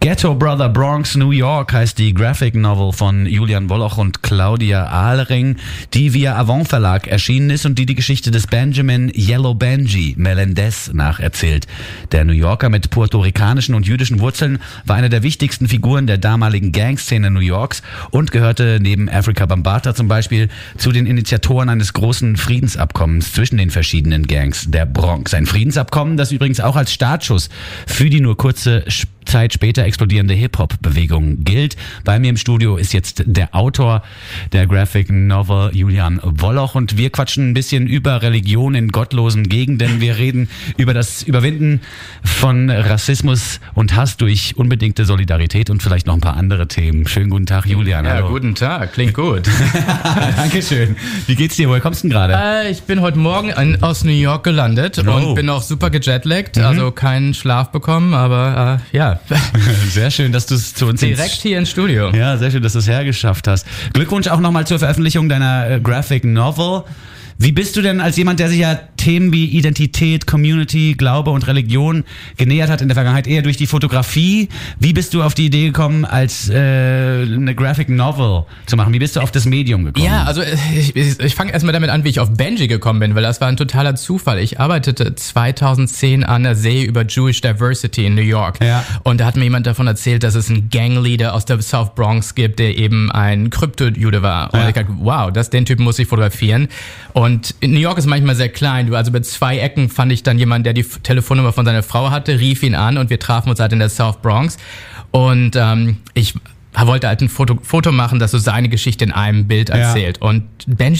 Ghetto Brother Bronx, New York heißt die Graphic Novel von Julian Woloch und Claudia Ahlring, die via Avant Verlag erschienen ist und die Geschichte des Benjamin Yellow Benji Melendez nacherzählt. Der New Yorker mit puerto-ricanischen und jüdischen Wurzeln war einer der wichtigsten Figuren der damaligen Gangszene New Yorks und gehörte neben Afrika Bambaataa zum Beispiel zu den Initiatoren eines großen Friedensabkommens zwischen den verschiedenen Gangs der Bronx. Ein Friedensabkommen, das übrigens auch als Startschuss für die nur kurze Zeit später explodierende Hip-Hop-Bewegung gilt. Bei mir im Studio ist jetzt der Autor der Graphic Novel, Julian Woloch, und wir quatschen ein bisschen über Religion in gottlosen Gegenden. Wir reden über das Überwinden von Rassismus und Hass durch unbedingte Solidarität und vielleicht noch ein paar andere Themen. Schönen guten Tag, Julian. Ja, hallo. Guten Tag, klingt gut. Dankeschön. Wie geht's dir? Woher kommst du denn gerade? Ich bin heute Morgen aus New York gelandet und bin auch super gejetlaggt, also keinen Schlaf bekommen, aber ja. Sehr schön, dass du es zu uns direkt hier ins Studio. Ja, sehr schön, dass du es hergeschafft hast. Glückwunsch auch nochmal zur Veröffentlichung deiner Graphic Novel. Wie bist du denn als jemand, der sich ja Themen wie Identität, Community, Glaube und Religion genähert hat in der Vergangenheit, eher durch die Fotografie? Wie bist du auf die Idee gekommen, als eine Graphic Novel zu machen? Wie bist du auf das Medium gekommen? Ja, also ich fange erstmal damit an, wie ich auf Benji gekommen bin, weil das war ein totaler Zufall. Ich arbeitete 2010 an der Serie über Jewish Diversity in New York. Ja. Und da hat mir jemand davon erzählt, dass es einen Gangleader aus der South Bronx gibt, der eben ein Krypto-Jude war. Und ich dachte, wow, den Typen muss ich fotografieren. Und New York ist manchmal sehr klein. Also mit 2 Ecken fand ich dann jemanden, der die Telefonnummer von seiner Frau hatte, rief ihn an und wir trafen uns halt in der South Bronx. Und ich wollte halt ein Foto machen, das so seine Geschichte in einem Bild erzählt. Ja. Und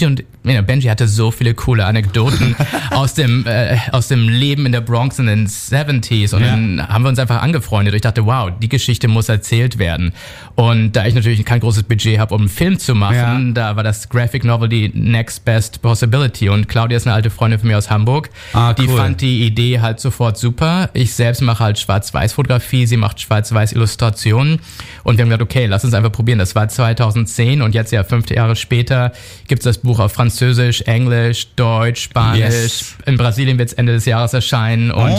Benji hatte so viele coole Anekdoten aus dem Leben in der Bronx in den 70s. Und dann haben wir uns einfach angefreundet. Ich dachte, wow, die Geschichte muss erzählt werden. Und da ich natürlich kein großes Budget habe, um einen Film zu machen, da war das Graphic Novel die next best possibility. Und Claudia ist eine alte Freundin von mir aus Hamburg. Die fand die Idee halt sofort super. Ich selbst mache halt Schwarz-Weiß-Fotografie, sie macht Schwarz-Weiß-Illustrationen. Und wir haben gesagt, okay, lass uns einfach probieren. Das war 2010 und jetzt 5 Jahre später gibt's das Buch auf Französisch, Englisch, Deutsch, Spanisch. Yes. In Brasilien wird's Ende des Jahres erscheinen und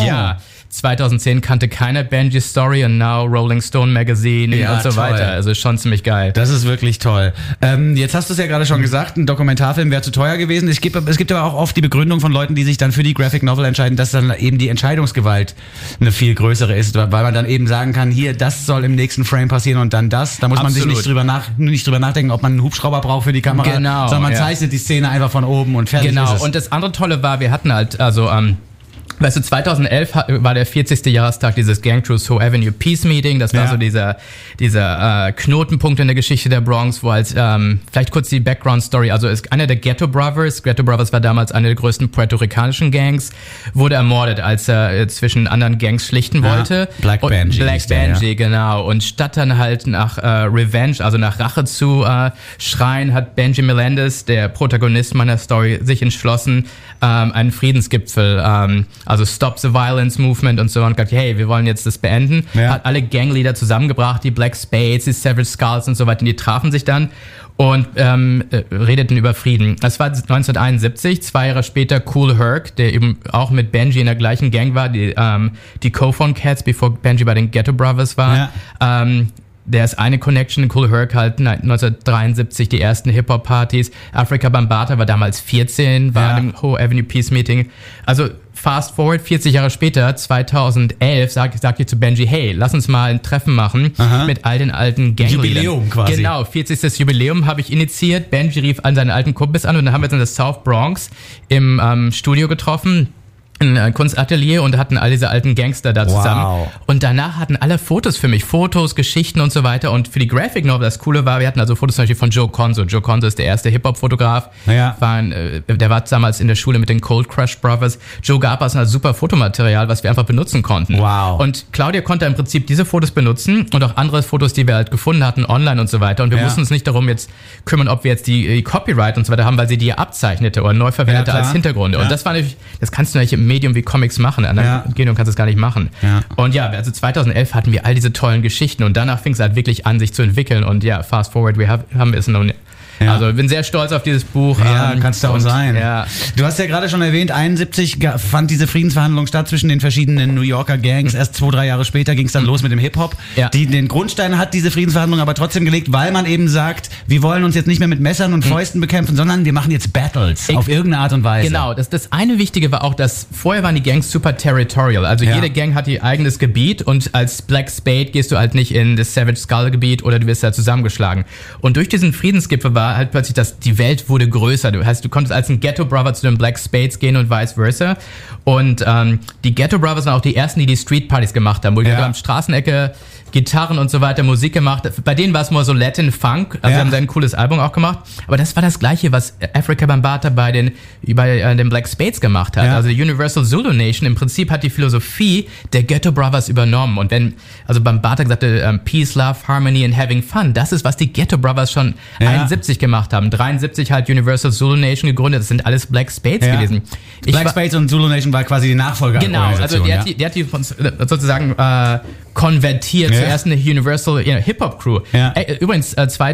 2010 kannte keiner Benji's Story und now Rolling Stone Magazine und so weiter. Also schon ziemlich geil. Das ist wirklich toll. Jetzt hast du es ja gerade schon gesagt, ein Dokumentarfilm wäre zu teuer gewesen. Es gibt aber auch oft die Begründung von Leuten, die sich dann für die Graphic Novel entscheiden, dass dann eben die Entscheidungsgewalt eine viel größere ist, weil man dann eben sagen kann, hier, das soll im nächsten Frame passieren und dann das. Da muss man sich nicht drüber nachdenken, ob man einen Hubschrauber braucht für die Kamera, sondern man zeichnet die Szene einfach von oben und fertig ist es. Und das andere Tolle war, wir hatten halt, weißt du, 2011 war der 40. Jahrestag dieses Gang Truth Ho Avenue Peace Meeting. Das war so dieser Knotenpunkt in der Geschichte der Bronx, wo halt, vielleicht kurz die Background Story, also ist einer der Ghetto Brothers war damals eine der größten puerto-ricanischen Gangs, wurde ermordet, als er zwischen anderen Gangs schlichten wollte. Black Benji, genau. Und statt dann halt nach Revenge, also nach Rache zu schreien, hat Benji Melendez, der Protagonist meiner Story, sich entschlossen, einen Friedensgipfel, also Stop the Violence Movement und so, und gesagt, hey, wir wollen jetzt das beenden. Hat alle Gangleader zusammengebracht, die Black Spades, die Severed Skulls und so weiter, und die trafen sich dann und redeten über Frieden. Das war 1971, 2 Jahre später Kool Herc, der eben auch mit Benji in der gleichen Gang war, die Cophone Cats, bevor Benji bei den Ghetto Brothers war. Der ist eine Connection, Kool Herc halt 1973 die ersten Hip-Hop-Partys. Afrika Bambaataa war damals 14, war im Ho Avenue Peace Meeting. Also fast forward, 40 Jahre später, 2011, sagt ich zu Benji, hey, lass uns mal ein Treffen machen mit all den alten Gangleadern. Jubiläum quasi. Genau, 40. Jubiläum habe ich initiiert. Benji rief all seine alten Kumpels an und dann haben wir uns in der South Bronx im Studio getroffen. Ein Kunstatelier, und hatten all diese alten Gangster da zusammen. Wow. Und danach hatten alle Fotos für mich. Fotos, Geschichten und so weiter. Und für die Graphic Novel, das Coole war, wir hatten also Fotos zum Beispiel von Joe Conzo. Joe Conzo ist der erste Hip-Hop-Fotograf. Der war damals in der Schule mit den Cold Crush Brothers. Joe gab uns ein super Fotomaterial, was wir einfach benutzen konnten. Wow. Und Claudia konnte im Prinzip diese Fotos benutzen und auch andere Fotos, die wir halt gefunden hatten, online und so weiter. Und wir mussten uns nicht darum jetzt kümmern, ob wir jetzt die Copyright und so weiter haben, weil sie die abzeichnete oder neu verwendete als Hintergründe. Und das war natürlich, das kannst du natürlich im Medium wie Comics machen. An der Umgebung kannst du es gar nicht machen. Und also 2011 hatten wir all diese tollen Geschichten und danach fing es halt wirklich an, sich zu entwickeln. Und fast forward, wir haben es nun Ja. Also bin sehr stolz auf dieses Buch. Ja, kannst du auch sein. Ja. Du hast ja gerade schon erwähnt, 71 fand diese Friedensverhandlung statt zwischen den verschiedenen New Yorker Gangs. Erst 2-3 Jahre später ging es dann los mit dem Hip-Hop. Ja. Den Grundstein hat diese Friedensverhandlung aber trotzdem gelegt, weil man eben sagt, wir wollen uns jetzt nicht mehr mit Messern und Fäusten bekämpfen, sondern wir machen jetzt Battles auf irgendeine Art und Weise. Genau, das eine Wichtige war auch, dass vorher waren die Gangs super territorial. Also jede Gang hat ihr eigenes Gebiet und als Black Spade gehst du halt nicht in das Savage Skull Gebiet oder du wirst da zusammengeschlagen. Und durch diesen Friedensgipfel war halt plötzlich, dass die Welt wurde größer. Du konntest als ein Ghetto Brother zu den Black Spades gehen und vice versa. Und die Ghetto Brothers waren auch die ersten, die Street-Partys gemacht haben, wo die am Straßenecke Gitarren und so weiter, Musik gemacht. Bei denen war es nur so Latin Funk, also haben sie ein cooles Album auch gemacht. Aber das war das Gleiche, was Afrika Bambaataa bei den Black Spades gemacht hat. Also Universal Zulu Nation im Prinzip hat die Philosophie der Ghetto Brothers übernommen. Und also Bambaataa sagte, Peace, Love, Harmony and Having Fun, das ist, was die Ghetto Brothers schon 71 gemacht haben. 73 halt Universal Zulu Nation gegründet, das sind alles Black Spades gewesen. Black Spades und Zulu Nation war quasi die Nachfolgerorganisation. Genau, also der hat die sozusagen konvertiert zur ersten Universal Hip-Hop-Crew. Übrigens,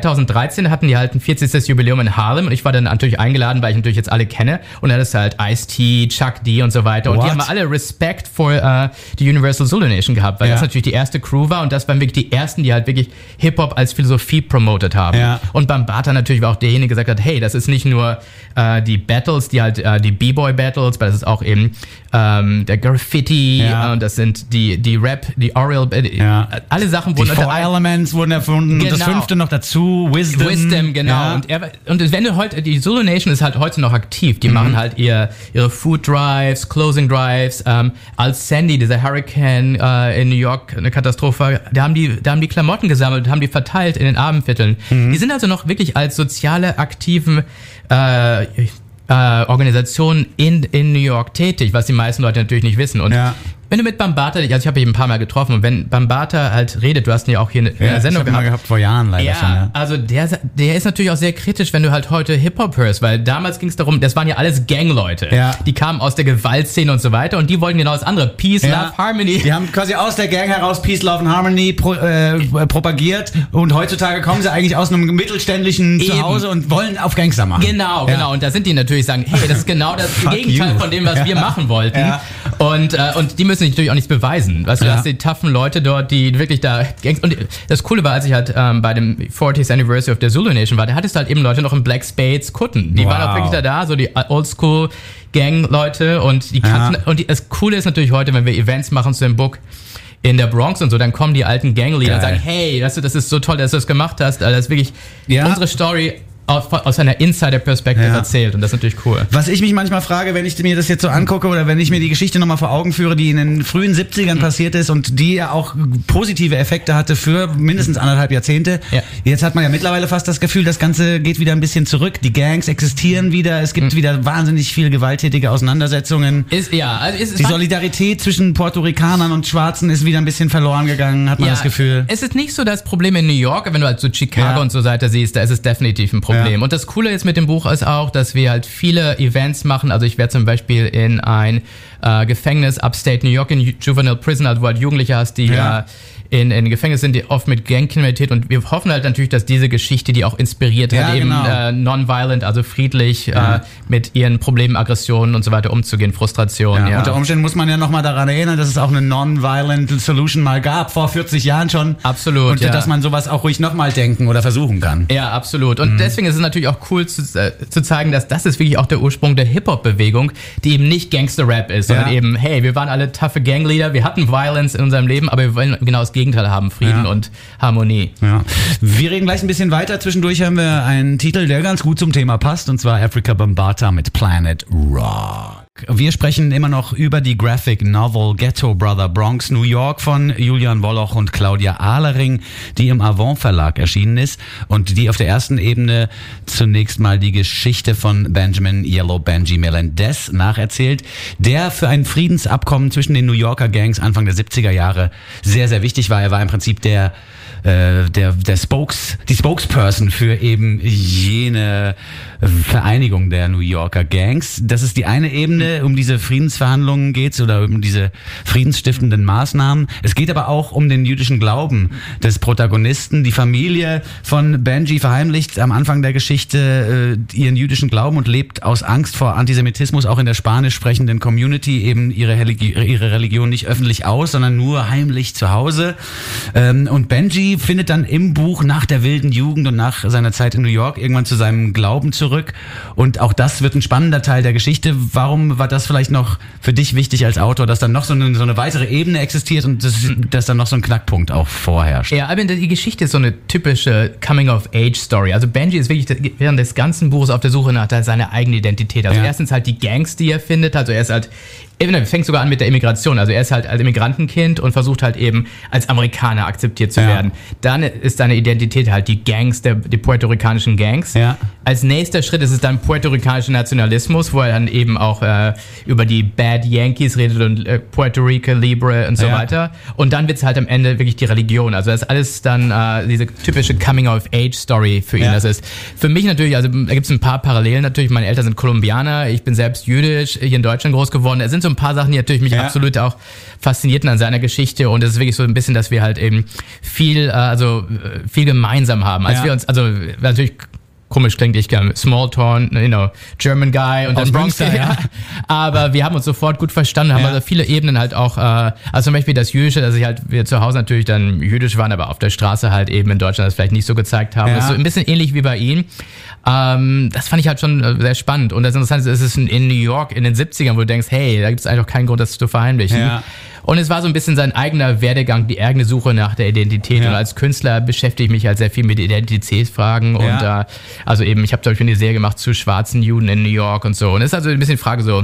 2013 hatten die halt ein 40. Jubiläum in Harlem und ich war dann natürlich eingeladen, weil ich natürlich jetzt alle kenne. Und dann ist halt Ice-T, Chuck D und so weiter. Und die haben alle Respekt vor die Universal Zulu Nation gehabt, weil das natürlich die erste Crew war und das waren wirklich die ersten, die halt wirklich Hip-Hop als Philosophie promotet haben. Und Bambaataa natürlich war auch derjenige, der gesagt hat, hey, das ist nicht nur die Battles, die halt die B-Boy-Battles, weil das ist auch eben der Graffiti und das sind die Rap, die Oral, alle Sachen wurden... Die 4 Elements wurden erfunden und das 5. noch dazu, Wisdom, genau. Ja. Und wenn du heute, die Zulu Nation ist halt heute noch aktiv, die machen halt ihre Food Drives, Closing Drives, als Sandy, dieser Hurricane in New York, eine Katastrophe, da haben die Klamotten gesammelt, haben die verteilt in den Abendvierteln. Die sind also noch wirklich als soziale, aktiven Organisationen in New York tätig, was die meisten Leute natürlich nicht wissen. Und wenn du mit Bambaataa, also ich habe ihn ein paar Mal getroffen und wenn Bambaataa halt redet, du hast ihn ja auch hier in der Sendung gehabt vor Jahren leider schon. Ja, also der ist natürlich auch sehr kritisch, wenn du halt heute Hip-Hop hörst, weil damals ging es darum, das waren ja alles Gangleute. Die kamen aus der Gewaltszene und so weiter und die wollten genau das andere, Peace, Love, Harmony. Die haben quasi aus der Gang heraus Peace, Love und Harmony propagiert und heutzutage kommen sie eigentlich aus einem mittelständischen Zuhause und wollen auf Gangster machen. Genau. Und da sind die natürlich sagen, hey, das ist genau das Gegenteil von dem, was wir machen wollten. Und die müssen natürlich auch nichts beweisen. Weißt du, du hast die taffen Leute dort, die wirklich da... Und das Coole war, als ich halt bei dem 40th Anniversary of the Zulu Nation war, da hattest du halt eben Leute noch in Black Spades Kutten. Die waren auch wirklich da, so die Oldschool Gang-Leute und die kannten... Und das Coole ist natürlich heute, wenn wir Events machen zu dem Book in der Bronx und so, dann kommen die alten Gangleader und sagen, hey, weißt du, das ist so toll, dass du das gemacht hast. Das ist wirklich unsere Story aus einer Insider-Perspektive erzählt und das ist natürlich cool. Was ich mich manchmal frage, wenn ich mir das jetzt so angucke oder wenn ich mir die Geschichte nochmal vor Augen führe, die in den frühen 70ern passiert ist und die ja auch positive Effekte hatte für mindestens 1,5 Jahrzehnte. Jetzt hat man ja mittlerweile fast das Gefühl, das Ganze geht wieder ein bisschen zurück. Die Gangs existieren wieder, es gibt wieder wahnsinnig viel gewalttätige Auseinandersetzungen. Die Solidarität zwischen Puerto Ricanern und Schwarzen ist wieder ein bisschen verloren gegangen, hat man das Gefühl. Es ist nicht so das Problem in New York, wenn du halt so Chicago und so weiter siehst, da ist es definitiv ein Problem. Und das Coole jetzt mit dem Buch ist auch, dass wir halt viele Events machen. Also ich werde zum Beispiel in ein Gefängnis upstate New York, in Juvenile Prison, also wo halt Jugendliche hast, die in Gefängnissen sind, die oft mit Gangkriminalität und wir hoffen halt natürlich, dass diese Geschichte, die auch inspiriert hat, eben non-violent, also friedlich mit ihren Problemen, Aggressionen und so weiter umzugehen, Frustration. Unter Umständen muss man ja nochmal daran erinnern, dass es auch eine non-violent Solution mal gab, vor 40 Jahren schon. Absolut, und dass man sowas auch ruhig nochmal denken oder versuchen kann. Ja, absolut. Und deswegen ist es natürlich auch cool zu zeigen, dass das ist wirklich auch der Ursprung der Hip-Hop-Bewegung, die eben nicht Gangster-Rap ist, sondern eben, hey, wir waren alle taffe Gangleader, wir hatten Violence in unserem Leben, aber wir wollen genau das Gegenteil haben, Frieden und Harmonie. Wir reden gleich ein bisschen weiter. Zwischendurch haben wir einen Titel, der ganz gut zum Thema passt, und zwar Afrika Bambaataa mit Planet Rock. Wir sprechen immer noch über die Graphic Novel Ghetto Brother Bronx New York von Julian Woloch und Claudia Ahlering, die im Avant Verlag erschienen ist und die auf der ersten Ebene zunächst mal die Geschichte von Benjamin Yellow Benji Melendez nacherzählt, der für ein Friedensabkommen zwischen den New Yorker Gangs Anfang der 70er Jahre sehr, sehr wichtig war. Er war im Prinzip der die Spokesperson für eben jene Vereinigung der New Yorker Gangs. Das ist die eine Ebene, um diese Friedensverhandlungen geht's oder um diese friedensstiftenden Maßnahmen. Es geht aber auch um den jüdischen Glauben des Protagonisten. Die Familie von Benji verheimlicht am Anfang der Geschichte ihren jüdischen Glauben und lebt aus Angst vor Antisemitismus auch in der spanisch sprechenden Community eben ihre Religion nicht öffentlich aus, sondern nur heimlich zu Hause. Und Benji findet dann im Buch nach der wilden Jugend und nach seiner Zeit in New York irgendwann zu seinem Glauben zurück. Und auch das wird ein spannender Teil der Geschichte. Warum war das vielleicht noch für dich wichtig als Autor, dass dann noch so eine weitere Ebene existiert und dass dann noch so ein Knackpunkt auch vorherrscht? Ja, aber die Geschichte ist so eine typische Coming-of-Age-Story. Also Benji ist wirklich während des ganzen Buches auf der Suche nach seiner eigenen Identität. Also erstens halt die Gangs, die er findet. Also er ist halt, fängt sogar an mit der Immigration. Also er ist halt als Immigrantenkind und versucht halt eben als Amerikaner akzeptiert zu werden. Dann ist seine Identität halt die Gangs, die puerto-ricanischen Gangs. Ja. Als nächster Schritt ist es dann puerto-ricanischer Nationalismus, wo er dann eben auch über die Bad Yankees redet und Puerto Rico Libre und so weiter. Und dann wird's halt am Ende wirklich die Religion. Also das ist alles dann diese typische Coming-of-Age-Story für ihn. Das ist für mich natürlich, also da gibt's ein paar Parallelen natürlich. Meine Eltern sind Kolumbianer, ich bin selbst jüdisch, hier in Deutschland groß geworden. Es sind so ein paar Sachen, die natürlich mich absolut auch faszinierten an seiner Geschichte. Und es ist wirklich so ein bisschen, dass wir halt eben viel gemeinsam haben. Als wir uns, also natürlich komisch klingt, ich kann Smalltown, German Guy und dann Bronx. Aber wir haben uns sofort gut verstanden, haben also viele Ebenen halt auch, also zum Beispiel das Jüdische, dass wir zu Hause natürlich dann jüdisch waren, aber auf der Straße halt eben in Deutschland das vielleicht nicht so gezeigt haben. Das ist so ein bisschen ähnlich wie bei ihm. Das fand ich halt schon sehr spannend. Und das Interessante ist, es ist in New York in den 70ern, wo du denkst, hey, da gibt es eigentlich auch keinen Grund, das zu verheimlichen. Ja. Und es war so ein bisschen sein eigener Werdegang, die eigene Suche nach der Identität. Und als Künstler beschäftige ich mich halt sehr viel mit Identitätsfragen. Und also eben, ich habe zum Beispiel eine Serie gemacht zu schwarzen Juden in New York und so. Und es ist also ein bisschen Frage so,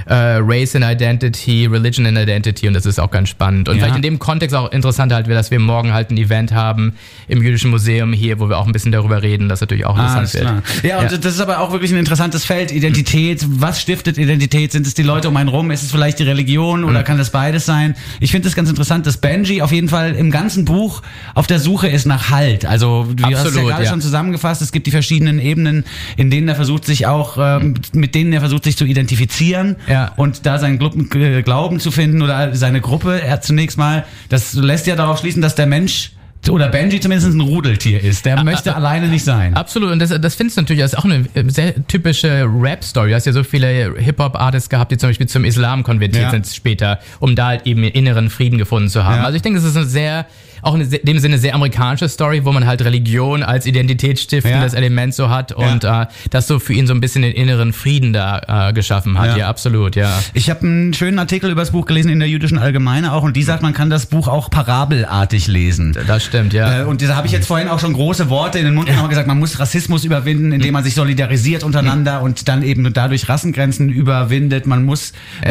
Race and Identity, Religion and Identity. Und das ist auch ganz spannend. Und vielleicht in dem Kontext auch interessant halt, dass wir morgen halt ein Event haben im Jüdischen Museum hier, wo wir auch ein bisschen darüber reden. Das natürlich auch interessant wird. Ja, und das ist aber auch wirklich ein interessantes Feld. Identität, was stiftet Identität? Sind es die Leute um einen rum? Ist es vielleicht die Religion oder kann das beides sein? Ich finde es ganz interessant, dass Benji auf jeden Fall im ganzen Buch auf der Suche ist nach Halt. Also du hast es ja gerade schon zusammengefasst, es gibt die verschiedenen Ebenen, in denen er versucht sich auch, mit denen er versucht sich zu identifizieren und da seinen Glauben zu finden oder seine Gruppe. Zunächst mal, das lässt ja darauf schließen, dass der Mensch oder Benji zumindest ein Rudeltier ist. Der möchte alleine nicht sein. Absolut. Und das findest du natürlich, das ist auch eine sehr typische Rap-Story. Du hast ja so viele Hip-Hop-Artists gehabt, die zum Beispiel zum Islam konvertiert sind später, um da halt eben inneren Frieden gefunden zu haben. Also ich denke, das ist eine sehr, auch in dem Sinne sehr amerikanische Story, wo man halt Religion als identitätsstiftendes Element so hat und das so für ihn so ein bisschen den inneren Frieden da geschaffen hat. Ja, absolut, ja. Ich habe einen schönen Artikel über das Buch gelesen in der Jüdischen Allgemeine auch und die sagt, man kann das Buch auch parabelartig lesen. Das stimmt, ja. Und da habe ich jetzt vorhin auch schon große Worte in den Mund genommen und gesagt, man muss Rassismus überwinden, indem man sich solidarisiert untereinander und dann eben dadurch Rassengrenzen überwindet. Man muss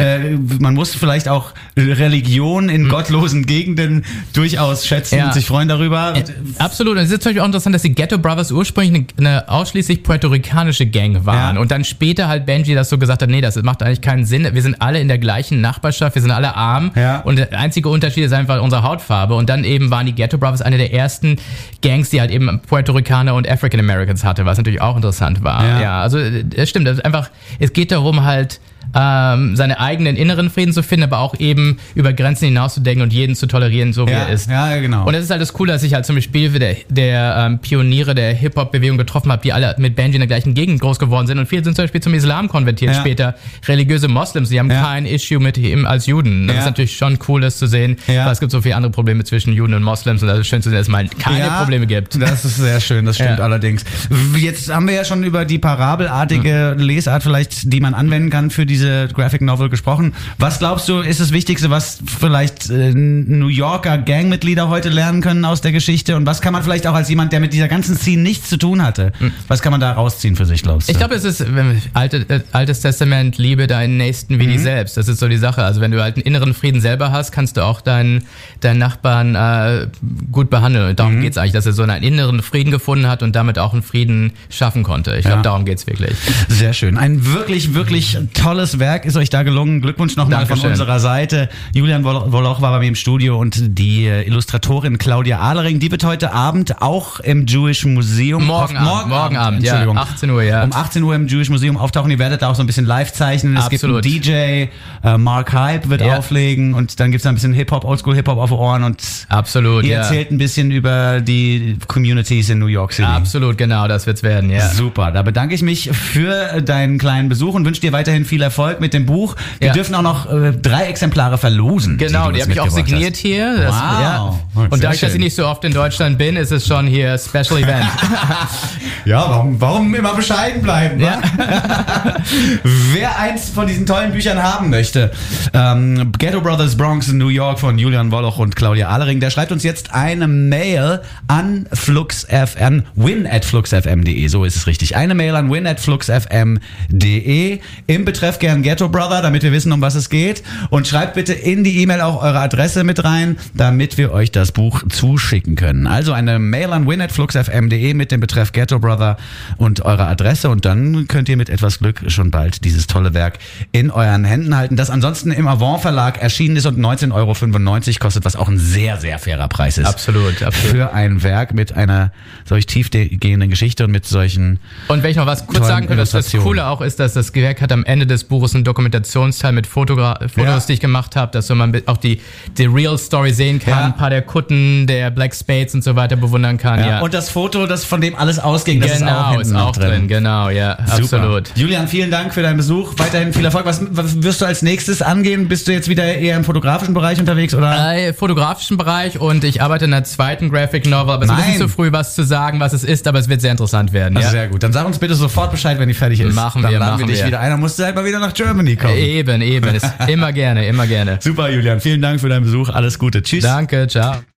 vielleicht auch Religion in gottlosen Gegenden durchaus schätzen und sich freuen darüber. Absolut. Und es ist zum Beispiel auch interessant, dass die Ghetto Brothers ursprünglich eine ausschließlich puerto-ricanische Gang waren und dann später halt Benji das so gesagt hat, nee, das macht eigentlich keinen Sinn. Wir sind alle in der gleichen Nachbarschaft, wir sind alle arm und der einzige Unterschied ist einfach unsere Hautfarbe. Und dann eben waren die Ghetto Brothers eine der ersten Gangs, die halt eben Puerto Ricaner und African Americans hatte, was natürlich auch interessant war. Ja, also es stimmt, das ist einfach, es geht darum halt, seine eigenen inneren Frieden zu finden, aber auch eben über Grenzen hinauszudenken und jeden zu tolerieren, so wie er ist. Ja, genau. Und das ist halt das Coole, dass ich halt zum Beispiel der Pioniere der Hip-Hop-Bewegung getroffen habe, die alle mit Benji in der gleichen Gegend groß geworden sind und viele sind zum Beispiel zum Islam konvertiert später. Religiöse Moslems, die haben kein Issue mit ihm als Juden. Das ist natürlich schon cool, das zu sehen, weil es gibt so viele andere Probleme zwischen Juden und Moslems und das ist schön zu sehen, dass es mal keine Probleme gibt. Das ist sehr schön, das stimmt allerdings. Jetzt haben wir ja schon über die parabelartige Lesart vielleicht, die man anwenden kann für diese Graphic Novel gesprochen. Was glaubst du, ist das Wichtigste, was vielleicht New Yorker Gangmitglieder heute lernen können aus der Geschichte? Und was kann man vielleicht auch als jemand, der mit dieser ganzen Szene nichts zu tun hatte, was kann man da rausziehen für sich, glaubst du? Ich glaube, es ist Altes Testament, liebe deinen Nächsten wie dich selbst. Das ist so die Sache. Also wenn du halt einen inneren Frieden selber hast, kannst du auch deinen Nachbarn gut behandeln. Und darum geht's eigentlich, dass er so einen inneren Frieden gefunden hat und damit auch einen Frieden schaffen konnte. Ich glaube, darum geht's wirklich. Sehr schön. Ein wirklich, wirklich tolles tolles Werk ist euch da gelungen. Glückwunsch nochmal von unserer Seite. Julian Woloch war bei mir im Studio und die Illustratorin Claudia Ahlering, die wird heute Abend auch im Jewish Museum... Morgen Abend, ja, 18 Uhr, ja. Um 18 Uhr im Jewish Museum auftauchen. Ihr werdet da auch so ein bisschen live zeichnen. Es gibt einen DJ, Mark Hype wird auflegen und dann gibt's da ein bisschen Hip-Hop, Oldschool-Hip-Hop auf Ohren und ihr erzählt ein bisschen über die Communities in New York City. Absolut, genau, das wird's werden, ja. Super, da bedanke ich mich für deinen kleinen Besuch und wünsche dir weiterhin viel Erfolg mit dem Buch. Wir dürfen auch noch 3 Exemplare verlosen. Genau, die habe ich auch signiert hier. Das, und dadurch, dass ich nicht so oft in Deutschland bin, ist es schon hier Special Event. Ja, warum immer bescheiden bleiben? Ja. Wer eins von diesen tollen Büchern haben möchte, Ghetto Brothers Bronx in New York von Julian Woloch und Claudia Ahlering, der schreibt uns jetzt eine Mail an win@fluxfm.de, so ist es richtig. Eine Mail an win@fluxfm.de, im Betreff gern Ghetto Brother, damit wir wissen, um was es geht, und schreibt bitte in die E-Mail auch eure Adresse mit rein, damit wir euch das Buch zuschicken können. Also eine Mail an win@fluxfm.de mit dem Betreff Ghetto Brother und eure Adresse, und dann könnt ihr mit etwas Glück schon bald dieses tolle Werk in euren Händen halten, das ansonsten im Avant Verlag erschienen ist und 19,95 € kostet, was auch ein sehr, sehr fairer Preis ist. Absolut. Für ein Werk mit einer solch tiefgehenden Geschichte und mit solchen... Und wenn ich noch was kurz sagen könnte, das Coole auch ist, dass das Werk hat am Ende des Buches einen Dokumentationsteil mit Fotos, die ich gemacht habe, dass so man auch die Real Story sehen kann, ein paar der Kutten, der Black Spades und so weiter bewundern kann. Ja. Und das Foto, das von dem alles ausging, das ist auch drin. Genau, ja, super. Absolut. Julian, vielen Dank für deinen Besuch. Weiterhin viel Erfolg. Was wirst du als nächstes angehen? Bist du jetzt wieder eher im fotografischen Bereich unterwegs, oder? Fotografischen Bereich, und ich arbeite in der zweiten Graphic Novel, aber es ist ein bisschen zu früh, was zu sagen, was es ist, aber es wird sehr interessant werden. Also sehr gut. Dann sag uns bitte sofort Bescheid, wenn die fertig ist. Dann laden wir dich wieder ein. Dann musst du halt mal wieder nach Germany kommen. Eben. Ist immer gerne. Super, Julian. Vielen Dank für deinen Besuch. Alles Gute. Tschüss. Danke, ciao.